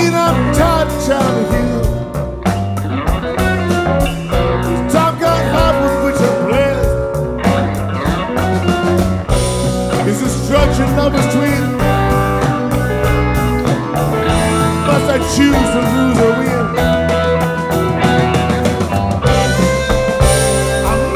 I'm tired of trying to heal. Time got hot with which I'm blessed. Is destruction love between? Must I choose to lose